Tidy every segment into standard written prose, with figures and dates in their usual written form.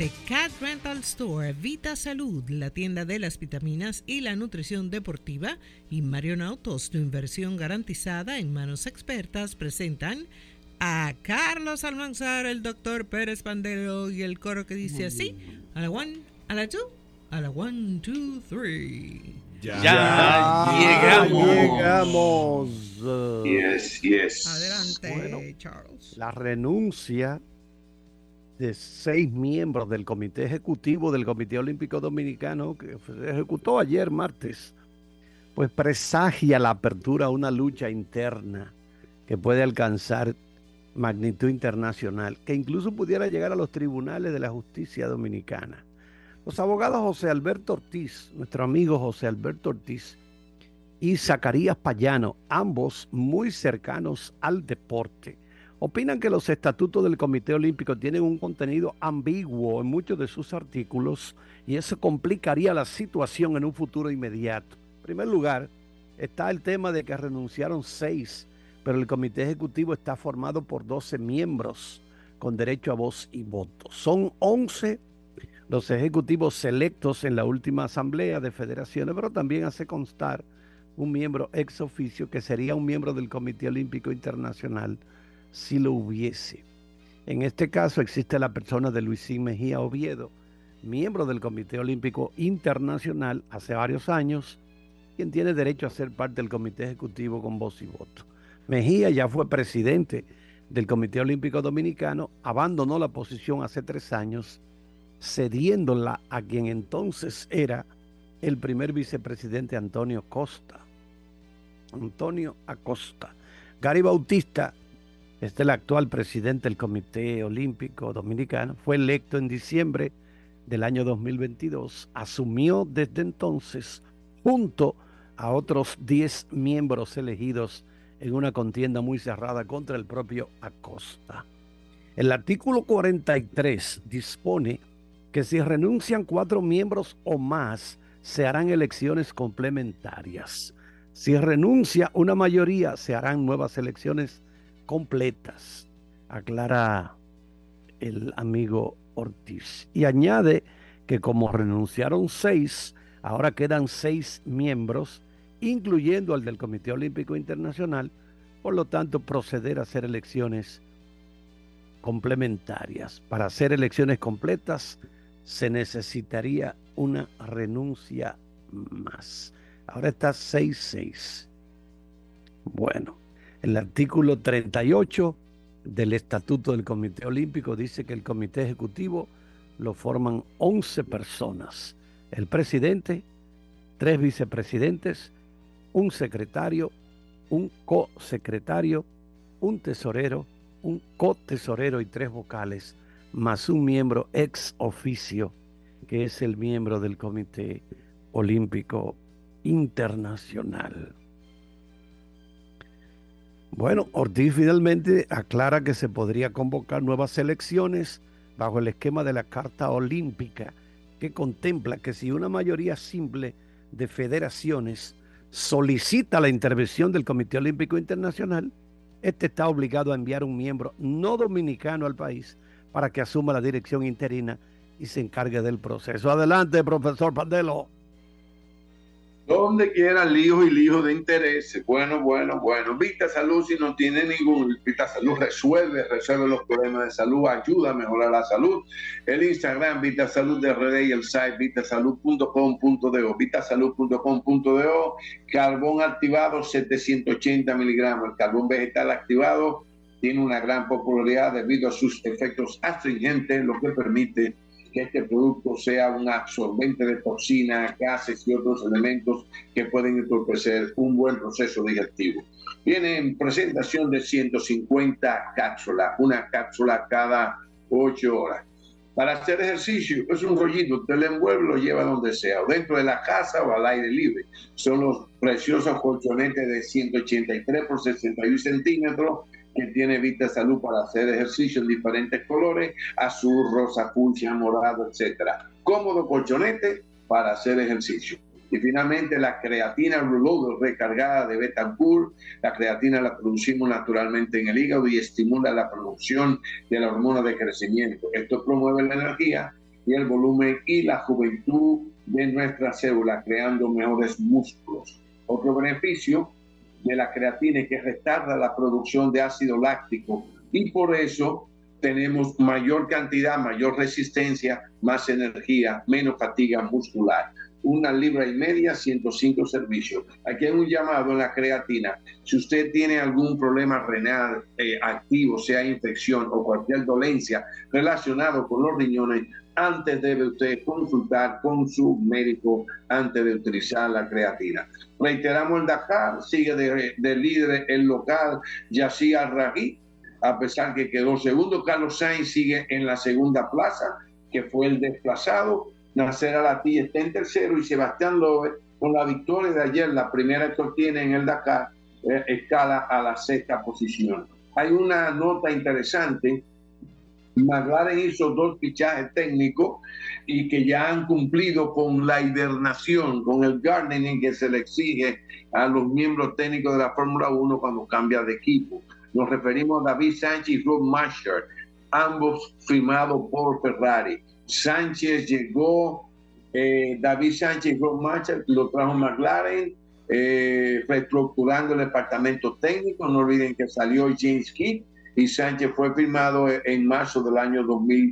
The Cat Rental Store, Vita Salud, la tienda de las vitaminas y la nutrición deportiva, y Marion Autos, tu inversión garantizada en manos expertas, presentan a Carlos Almanzar, el doctor Pérez Pandero y el coro que dice así: a la one, a la two, a la 1, 2, 3. Ya llegamos. Yes. Adelante, Bueno, Charles. La renuncia de 6 miembros del Comité Ejecutivo del Comité Olímpico Dominicano, que se ejecutó ayer martes, pues presagia la apertura a una lucha interna que puede alcanzar magnitud internacional, que incluso pudiera llegar a los tribunales de la justicia dominicana. Los abogados José Alberto Ortiz, nuestro amigo José Alberto Ortiz, y Zacarías Payano, ambos muy cercanos al deporte, opinan que los estatutos del Comité Olímpico tienen un contenido ambiguo en muchos de sus artículos y eso complicaría la situación en un futuro inmediato. En primer lugar, está el tema de que renunciaron 6, pero el Comité Ejecutivo está formado por 12 miembros con derecho a voz y voto. Son 11 los ejecutivos selectos en la última asamblea de federaciones, pero también hace constar un miembro ex oficio que sería un miembro del Comité Olímpico Internacional si lo hubiese. En este caso existe la persona de Luisín Mejía Oviedo, miembro del Comité Olímpico Internacional hace varios años, quien tiene derecho a ser parte del Comité Ejecutivo con voz y voto. Mejía ya fue presidente del Comité Olímpico Dominicano, abandonó la posición hace 3 años, cediéndola a quien entonces era el primer vicepresidente Antonio Acosta. Gary Bautista es el actual presidente del Comité Olímpico Dominicano, fue electo en diciembre del año 2022, asumió desde entonces junto a otros 10 miembros elegidos en una contienda muy cerrada contra el propio Acosta. El artículo 43 dispone que si renuncian 4 miembros o más, se harán elecciones complementarias. Si renuncia una mayoría, se harán nuevas elecciones completas, aclara el amigo Ortiz. Y añade que como renunciaron 6, ahora quedan 6 miembros, incluyendo al del Comité Olímpico Internacional, por lo tanto proceder a hacer elecciones complementarias. Para hacer elecciones completas se necesitaría una renuncia más. Ahora está 6-6. Bueno, el artículo 38 del Estatuto del Comité Olímpico dice que el Comité Ejecutivo lo forman 11 personas. El presidente, 3 vicepresidentes, un secretario, un co-secretario, un tesorero, un co-tesorero y 3 vocales, más un miembro ex oficio, que es el miembro del Comité Olímpico Internacional. Bueno, Ortiz finalmente aclara que se podría convocar nuevas elecciones bajo el esquema de la Carta Olímpica, que contempla que si una mayoría simple de federaciones solicita la intervención del Comité Olímpico Internacional, este está obligado a enviar un miembro no dominicano al país para que asuma la dirección interina y se encargue del proceso. Adelante, profesor Pandelo. Donde quiera líos y líos de intereses. Bueno. Vita Salud, si no tiene ningún, Vita Salud resuelve los problemas de salud, ayuda a mejorar la salud. El Instagram, Vita Salud de RD, y el site vitasalud.com.do, vitasalud.com.do. Carbón activado, 780 miligramos. El carbón vegetal activado tiene una gran popularidad debido a sus efectos astringentes, lo que permite que este producto sea un absorbente de toxinas, gases y otros elementos que pueden entorpecer un buen proceso digestivo. Viene en presentación de 150 cápsulas, una cápsula cada 8 horas. Para hacer ejercicio, es un rollito, usted lo envuelve, lo lleva donde sea, o dentro de la casa o al aire libre. Son los preciosos colchonetes de 183 por 61 centímetros, que tiene Vita Salud para hacer ejercicio en diferentes colores, azul, rosa, fucsia, morado, etcétera. Cómodo colchonete para hacer ejercicio. Y finalmente la creatina Reload recargada de Betancourt. La creatina la producimos naturalmente en el hígado y estimula la producción de la hormona de crecimiento. Esto promueve la energía y el volumen y la juventud de nuestra célula, creando mejores músculos. Otro beneficio de la creatina es que retarda la producción de ácido láctico y por eso tenemos mayor cantidad, mayor resistencia, más energía, menos fatiga muscular. 1,5 libras, 105 servicios. Aquí hay un llamado en la creatina. Si usted tiene algún problema renal activo, sea infección o cualquier dolencia relacionado con los riñones, antes debe usted consultar con su médico antes de utilizar la creatina. Reiteramos el Dakar, sigue de líder el local Yasir Al-Raghi, a pesar que quedó segundo. Carlos Sainz sigue en la segunda plaza, que fue el desplazado. Nasser Al-Attiyah está en tercero y Sebastián Loeb, con la victoria de ayer, la primera que obtiene en el Dakar, escala a la 6ª posición. Hay una nota interesante. McLaren hizo 2 fichajes técnicos y que ya han cumplido con la hibernación, con el gardening que se le exige a los miembros técnicos de la Fórmula 1 cuando cambia de equipo. Nos referimos a David Sánchez y Rob Marshall, ambos firmados por Ferrari. Sánchez llegó, David Sánchez y Rob Marshall lo trajo McLaren, reestructurando el departamento técnico. No olviden que salió James Kidd y Sánchez fue firmado en marzo del año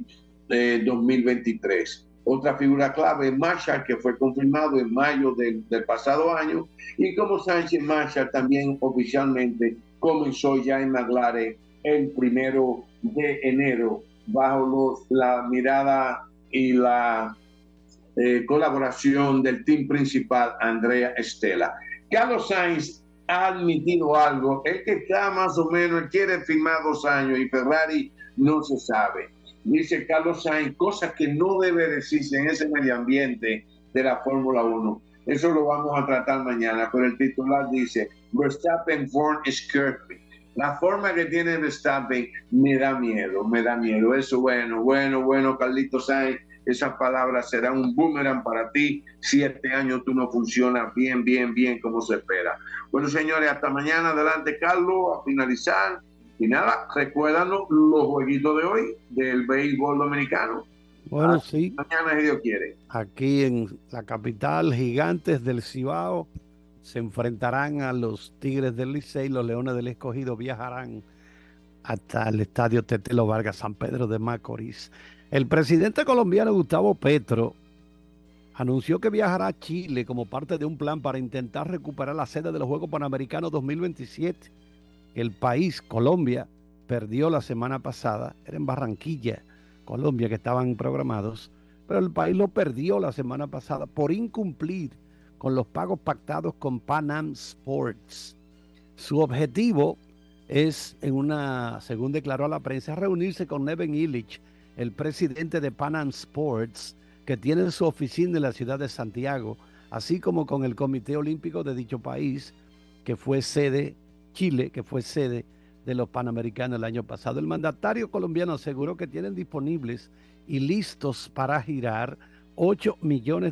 2023. Otra figura clave es Marshall, que fue confirmado en mayo del pasado año, y como Sánchez, Marshall también oficialmente comenzó ya en McLaren el 1 de enero bajo la mirada y la colaboración del team principal Andrea Stella. Carlos Sainz ha admitido algo, el que está más o menos, él quiere firmar 2 años y Ferrari no se sabe. Dice Carlos Sainz, cosas que no debe decirse en ese medio ambiente de la Fórmula 1. Eso lo vamos a tratar mañana, pero el titular dice, Verstappen born scared me. La forma que tiene Verstappen me da miedo. Eso bueno, Carlito Sainz, esas palabras serán un boomerang para ti si este año tú no funcionas bien como se espera. Bueno, señores, hasta mañana. Adelante, Carlos, a finalizar. Y nada, recuérdanos los jueguitos de hoy del béisbol dominicano. Bueno, sí. Mañana, si Dios quiere. Aquí en la capital, Gigantes del Cibao se enfrentarán a los Tigres del Licey. Los Leones del Escogido viajarán hasta el estadio Tetelo Vargas, San Pedro de Macorís. El presidente colombiano Gustavo Petro anunció que viajará a Chile como parte de un plan para intentar recuperar la sede de los Juegos Panamericanos 2027. El país, Colombia, perdió la semana pasada, era en Barranquilla, Colombia, que estaban programados, pero el país lo perdió la semana pasada por incumplir con los pagos pactados con Pan Am Sports. Su objetivo es, según declaró a la prensa, reunirse con Neven Illich, el presidente de Pan Am Sports, que tiene su oficina en la ciudad de Santiago, así como con el Comité Olímpico de dicho país, que fue sede, Chile, que fue sede de los Panamericanos el año pasado. El mandatario colombiano aseguró que tienen disponibles y listos para girar $8 millones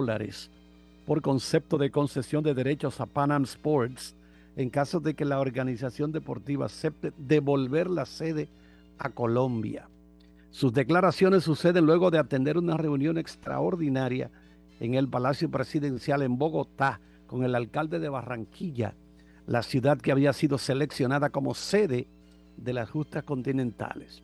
por concepto de concesión de derechos a Pan Am Sports en caso de que la organización deportiva acepte devolver la sede a Colombia. Sus declaraciones suceden luego de atender una reunión extraordinaria en el Palacio Presidencial en Bogotá con el alcalde de Barranquilla, la ciudad que había sido seleccionada como sede de las justas continentales.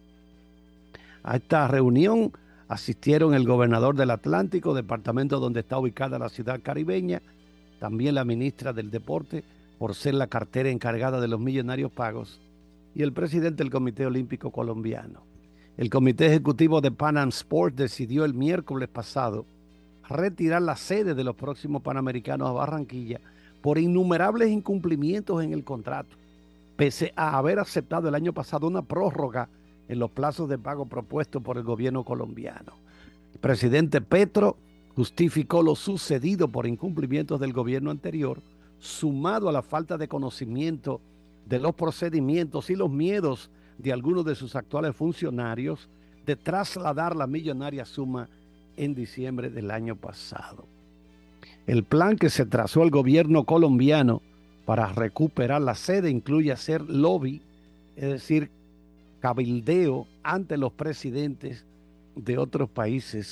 A esta reunión asistieron el gobernador del Atlántico, departamento donde está ubicada la ciudad caribeña, también la ministra del Deporte, por ser la cartera encargada de los millonarios pagos, y el presidente del Comité Olímpico Colombiano. El Comité Ejecutivo de Pan Am Sports decidió el miércoles pasado retirar la sede de los próximos Panamericanos a Barranquilla por innumerables incumplimientos en el contrato, pese a haber aceptado el año pasado una prórroga en los plazos de pago propuestos por el gobierno colombiano. El presidente Petro justificó lo sucedido por incumplimientos del gobierno anterior, sumado a la falta de conocimiento de los procedimientos y los miedos de algunos de sus actuales funcionarios de trasladar la millonaria suma en diciembre del año pasado. El plan que se trazó el gobierno colombiano para recuperar la sede incluye hacer lobby, es decir, cabildeo ante los presidentes de otros países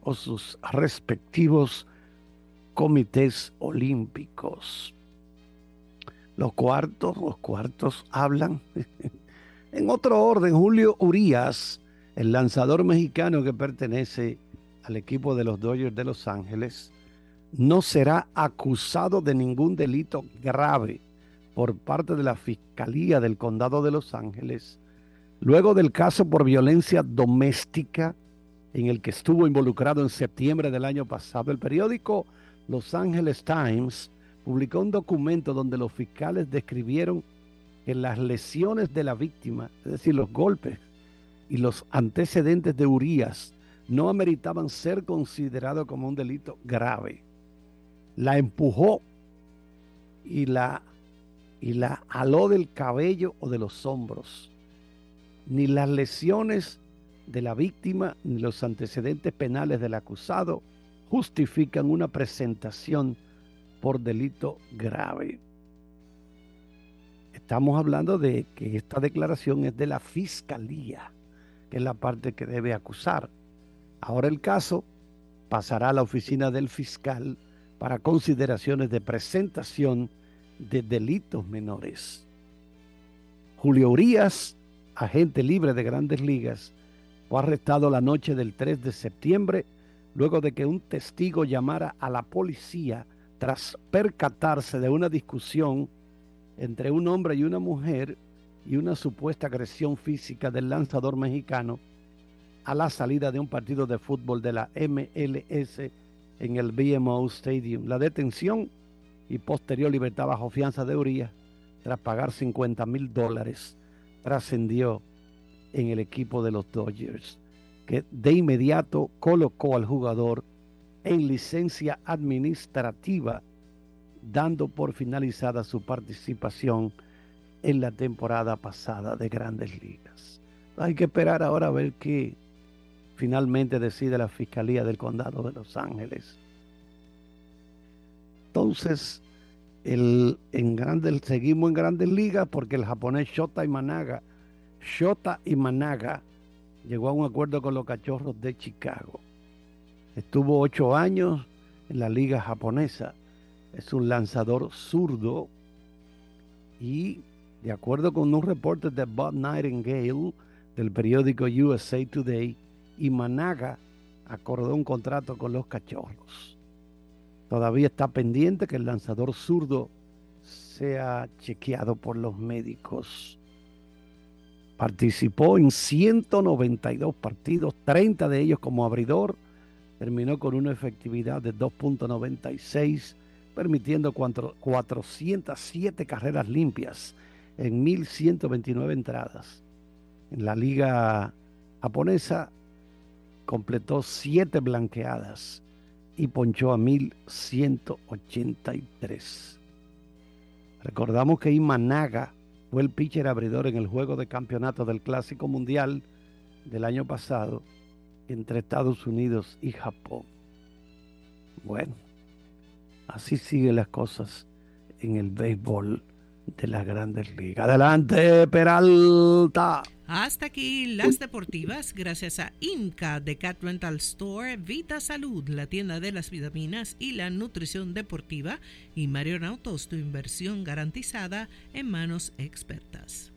o sus respectivos comités olímpicos. Los cuartos hablan. En otro orden, Julio Urías, el lanzador mexicano que pertenece al equipo de los Dodgers de Los Ángeles, no será acusado de ningún delito grave por parte de la Fiscalía del Condado de Los Ángeles, luego del caso por violencia doméstica en el que estuvo involucrado en septiembre del año pasado. El periódico Los Angeles Times publicó un documento donde los fiscales describieron que las lesiones de la víctima, es decir, los golpes y los antecedentes de Urías, no ameritaban ser considerados como un delito grave. La empujó y la aló del cabello o de los hombros. Ni las lesiones de la víctima ni los antecedentes penales del acusado justifican una presentación por delito grave. Estamos hablando de que esta declaración es de la Fiscalía, que es la parte que debe acusar. Ahora el caso pasará a la oficina del fiscal para consideraciones de presentación de delitos menores. Julio Urías, agente libre de Grandes Ligas, fue arrestado la noche del 3 de septiembre luego de que un testigo llamara a la policía tras percatarse de una discusión entre un hombre y una mujer y una supuesta agresión física del lanzador mexicano a la salida de un partido de fútbol de la MLS en el BMO Stadium. La detención y posterior libertad bajo fianza de Urías, tras pagar $50,000, trascendió en el equipo de los Dodgers, que de inmediato colocó al jugador en licencia administrativa, dando por finalizada su participación en la temporada pasada de Grandes Ligas. Hay que esperar ahora a ver qué finalmente decide la Fiscalía del Condado de Los Ángeles. Entonces, seguimos en Grandes Ligas porque el japonés Shota Imanaga llegó a un acuerdo con los Cachorros de Chicago. Estuvo 8 años en la liga japonesa. Es un lanzador zurdo y, de acuerdo con un reporte de Bob Nightingale del periódico USA Today, Imanaga acordó un contrato con los Cachorros. Todavía está pendiente que el lanzador zurdo sea chequeado por los médicos. Participó en 192 partidos, 30 de ellos como abridor. Terminó con una efectividad de 2.96, permitiendo 407 carreras limpias en 1,129 entradas. En la liga japonesa completó 7 blanqueadas y ponchó a 1,183. Recordamos que Imanaga fue el pitcher abridor en el juego de campeonato del Clásico Mundial del año pasado entre Estados Unidos y Japón. Bueno, así siguen las cosas en el béisbol de las Grandes Ligas. Adelante, Peralta. Hasta aquí las deportivas, gracias a IMCA de Cat Rental Store, Vita Salud, la tienda de las vitaminas y la nutrición deportiva, y Marion Autos, tu inversión garantizada en manos expertas.